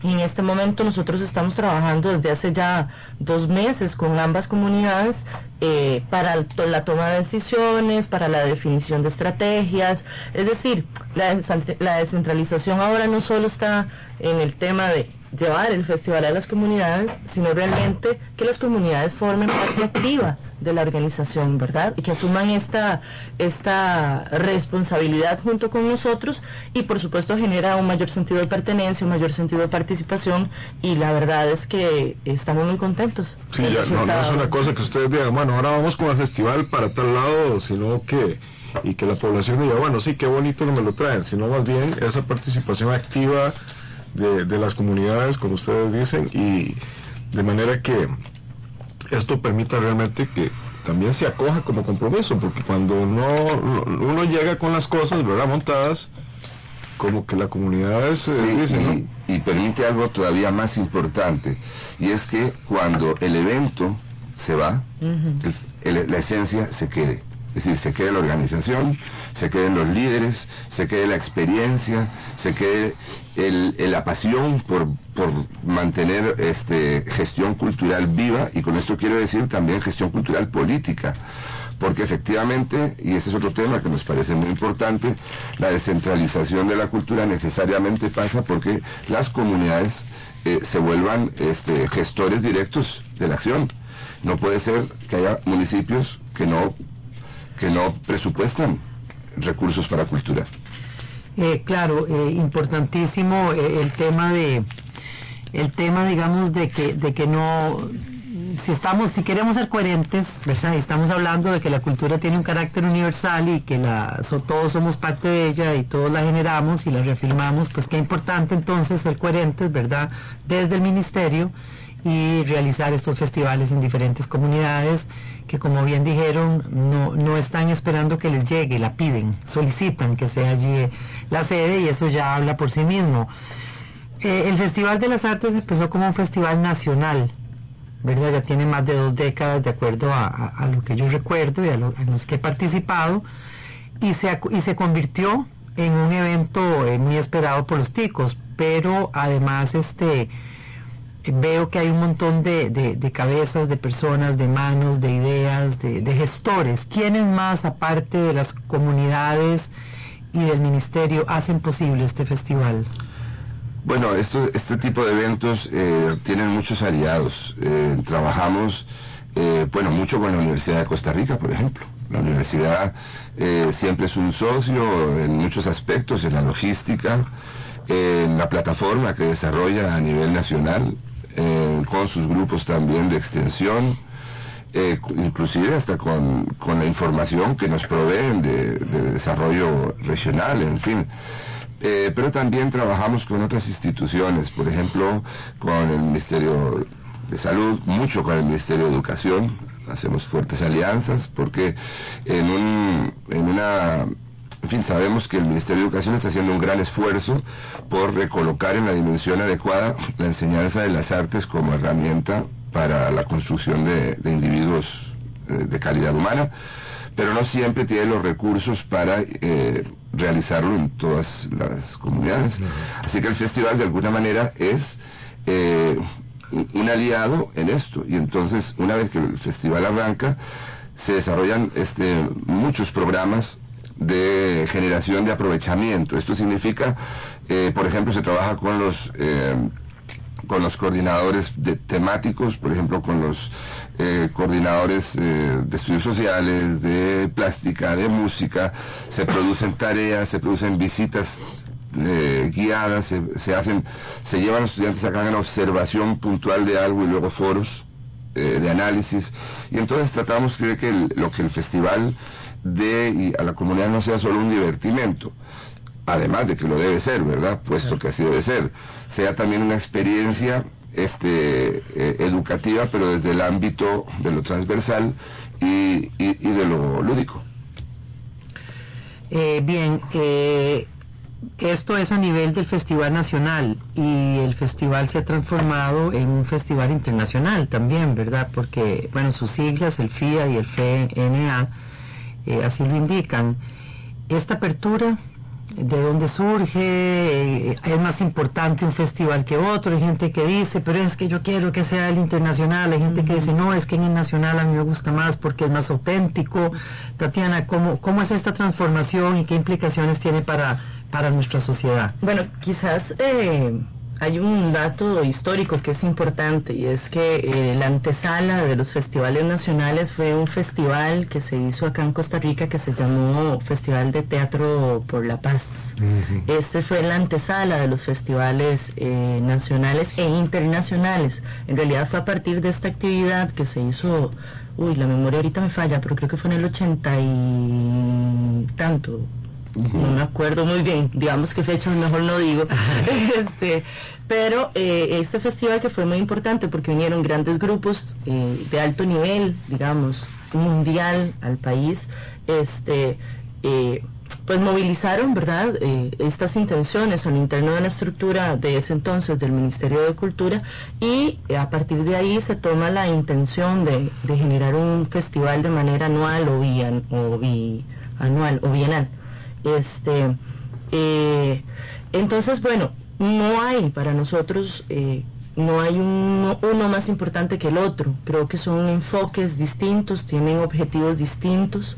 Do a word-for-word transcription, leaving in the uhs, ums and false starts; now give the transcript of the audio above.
En este momento nosotros estamos trabajando desde hace ya dos meses con ambas comunidades eh, para to la toma de decisiones, para la definición de estrategias. Es decir, la, la descentralización ahora no solo está en el tema de llevar el festival a las comunidades, sino realmente que las comunidades formen parte activa de la organización, ¿verdad? Y que asuman esta, esta responsabilidad junto con nosotros, y por supuesto genera un mayor sentido de pertenencia, un mayor sentido de participación, y la verdad es que estamos muy contentos. Sí, ya, no, no es una cosa que ustedes digan, bueno, ahora vamos con el festival para tal lado, sino que, y que la población diga, bueno, sí, qué bonito que me lo traen, sino más bien esa participación activa de, de las comunidades, como ustedes dicen, y de manera que esto permita realmente que también se acoja como compromiso, porque cuando no uno llega con las cosas, ¿verdad?, montadas, como que la comunidad es, sí, dice, y, ¿no? y permite algo todavía más importante, y es que cuando el evento se va, uh-huh. el, el, la esencia se quede. Es decir, se quede la organización, se queden los líderes, se quede la experiencia, se quede el, el, la pasión por, por mantener este, gestión cultural viva, y con esto quiero decir también gestión cultural política, porque efectivamente, y ese es otro tema que nos parece muy importante, la descentralización de la cultura necesariamente pasa porque las comunidades eh, se vuelvan este, gestores directos de la acción. No puede ser que haya municipios que no que no presupuestan recursos para cultura. Eh, claro, eh, importantísimo eh, el tema de, el tema, digamos, de que, de que no, si estamos, si queremos ser coherentes, ¿verdad? Y estamos hablando de que la cultura tiene un carácter universal y que la, so, todos somos parte de ella y todos la generamos y la reafirmamos, pues qué importante entonces ser coherentes, ¿verdad?, desde el ministerio, y realizar estos festivales en diferentes comunidades que, como bien dijeron, no, no están esperando que les llegue, la piden, solicitan que sea allí la sede, y eso ya habla por sí mismo. Eh, el Festival de las Artes empezó como un festival nacional, ¿verdad? Ya tiene más de dos décadas, de acuerdo a, a, a lo que yo recuerdo y a, lo, a los que he participado, y se, y se convirtió en un evento eh, muy esperado por los ticos, pero además este veo que hay un montón de, de, de cabezas, de personas, de manos, de ideas, de, de gestores. ¿Quiénes más, aparte de las comunidades y del ministerio, hacen posible este festival? Bueno, esto, este tipo de eventos eh, tienen muchos aliados. Eh, trabajamos, eh, bueno, mucho con la Universidad de Costa Rica, por ejemplo. La universidad eh, siempre es un socio en muchos aspectos, en la logística, en la plataforma que desarrolla a nivel nacional, eh, con sus grupos también de extensión, eh, inclusive hasta con, con la información que nos proveen de, de desarrollo regional, en fin. Eh, pero también trabajamos con otras instituciones, por ejemplo, con el Ministerio de Salud, mucho con el Ministerio de Educación, hacemos fuertes alianzas, porque en, un, en una... En fin, sabemos que el Ministerio de Educación está haciendo un gran esfuerzo por recolocar en la dimensión adecuada la enseñanza de las artes como herramienta para la construcción de, de individuos eh, de calidad humana, pero no siempre tiene los recursos para eh, realizarlo en todas las comunidades. Así que el festival de alguna manera es eh, un aliado en esto, y entonces una vez que el festival arranca se desarrollan este, muchos programas de generación de aprovechamiento. Esto significa, eh, por ejemplo, se trabaja con los eh, con los coordinadores de temáticos, por ejemplo, con los eh, coordinadores eh, de estudios sociales, de plástica, de música. Se producen tareas, se producen visitas eh, guiadas, se, se hacen, se llevan a los estudiantes a que hagan observación puntual de algo y luego foros eh, de análisis, y entonces tratamos de que el, lo que el festival de y a la comunidad no sea solo un divertimento, además de que lo debe ser, ¿verdad?, puesto que así debe ser, sea también una experiencia este eh, educativa, pero desde el ámbito de lo transversal y, y, y de lo lúdico. Eh, bien, eh, esto es a nivel del Festival Nacional, y el festival se ha transformado en un festival internacional también, ¿verdad?, porque, bueno, sus siglas, el F I A y el F N A, Eh, así lo indican. Esta apertura de dónde surge, eh, es más importante un festival que otro, hay gente que dice, pero es que yo quiero que sea el internacional, hay gente que dice, no, es que en el nacional a mí me gusta más porque es más auténtico. Tatiana, ¿cómo, cómo es esta transformación y qué implicaciones tiene para, para nuestra sociedad? Bueno, quizás eh, hay un dato histórico que es importante, y es que eh, la antesala de los festivales nacionales fue un festival que se hizo acá en Costa Rica que se llamó Festival de Teatro por la Paz. Uh-huh. Este fue la antesala de los festivales eh, nacionales e internacionales. En realidad fue a partir de esta actividad que se hizo, uy, la memoria ahorita me falla, pero creo que fue en el ochenta y tanto. Uh-huh. No me acuerdo muy bien, digamos qué fechas mejor no digo. este, pero eh, este festival que fue muy importante porque vinieron grandes grupos eh, de alto nivel, digamos, mundial al país, este, eh, pues movilizaron, ¿verdad?, eh, estas intenciones al interno de la estructura de ese entonces del Ministerio de Cultura, y eh, a partir de ahí se toma la intención de, de generar un festival de manera anual o, bien, o bianual o bienal. Este, eh, entonces, bueno, no hay para nosotros, eh, no hay uno, uno más importante que el otro. Creo que son enfoques distintos, tienen objetivos distintos.